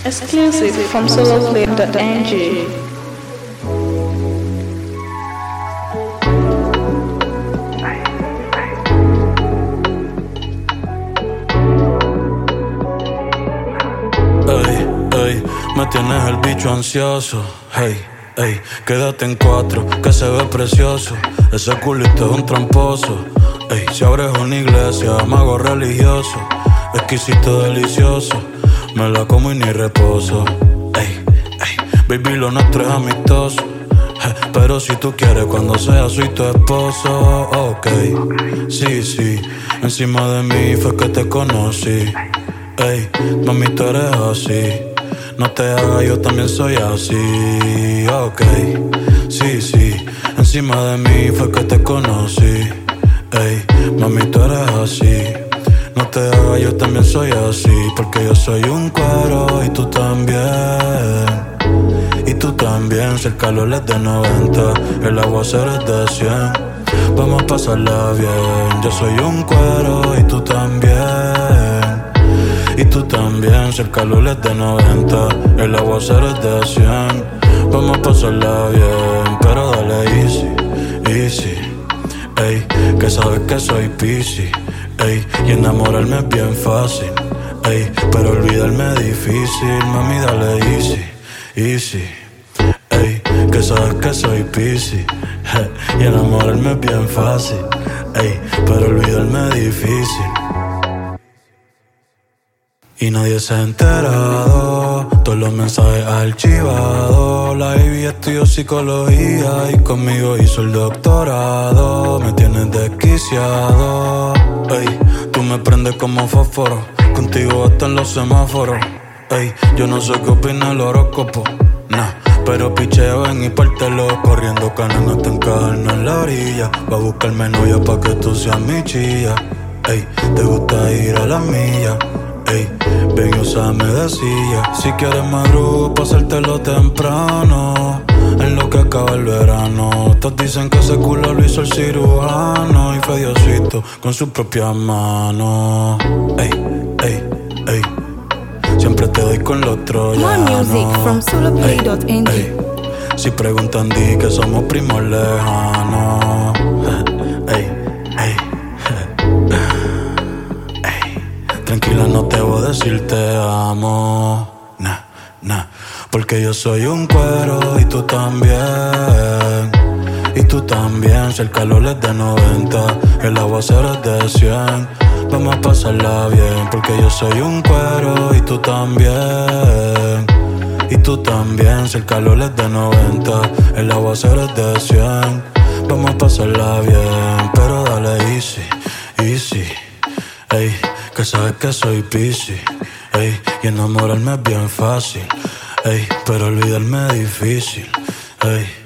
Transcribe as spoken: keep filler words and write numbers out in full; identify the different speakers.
Speaker 1: Exclusive from solo play dot n g.
Speaker 2: Ey, ey, me tienes el bicho ansioso. Hey, ey, quédate en cuatro, que se ve precioso. Ese culito es un tramposo. Ey, si abres una iglesia, mago religioso. Exquisito, delicioso. Me la como y ni reposo. Ey, ey, baby, lo nuestro es amistoso. Eh, Pero si tú quieres, cuando sea, soy tu esposo. Ok, sí, sí. Encima de mí fue que te conocí. Ey, mami, tú eres así. No te hagas, yo también soy así. Ok, sí, sí. Encima de mí fue que te conocí. Ey, mami, tú eres así. No te hagas, yo también soy así. Porque yo soy un cuero y tú también. Y tú también. Si el calor es de noventa, el aguacero es de cien. Vamos a pasarla bien. Yo soy un cuero y tú también. Y tú también, si el calor es de noventa, el aguacero es de cien. Vamos a pasarla bien, pero dale easy, easy. Ey, que sabes que soy piscis. Ey, y enamorarme es bien fácil. Ey, pero olvidarme es difícil. Mami, dale easy, easy. Ey, que sabes que soy piscis. Y enamorarme es bien fácil. Ey, pero olvidarme es difícil. Y nadie se ha enterado, todos los mensajes archivados. La baby estudió psicología y conmigo hizo el doctorado. Me tienes desquiciado, ey, tú me prendes como fósforo. Contigo hasta en los semáforos, ey, yo no sé qué opina el horóscopo, nah. Pero picheo en y pártelo, corriendo canan hasta encajarnos en la orilla. Va a buscarme novia pa' que tú seas mi chilla. Ey, te gusta ir a la milla. Ey, ven y úsame de silla. Si quieres madrugo, pasártelo temprano. En lo que acaba el verano. Todos dicen que ese culo lo hizo el cirujano. Y fue Diosito con sus propias manos. Ey, ey, ey. Siempre te doy con los troyanos.
Speaker 3: More music from solo play dot n g.
Speaker 2: Si preguntan, di que somos primos lejanos. Ey, ey. Tranquila, no te voy a decir te amo, nah, nah. Porque yo soy un cuero y tú también. Y tú también, si el calor es de noventa, el aguacero es de cien. Vamos a pasarla bien, porque yo soy un cuero y tú también. Y tú también, si el calor es de noventa, el aguacero es de cien. Vamos a pasarla bien, pero dale easy, easy. Ey, que sabes que soy piscis. Ey, y enamorarme es bien fácil. Ey, pero olvidarme es difícil. Ey.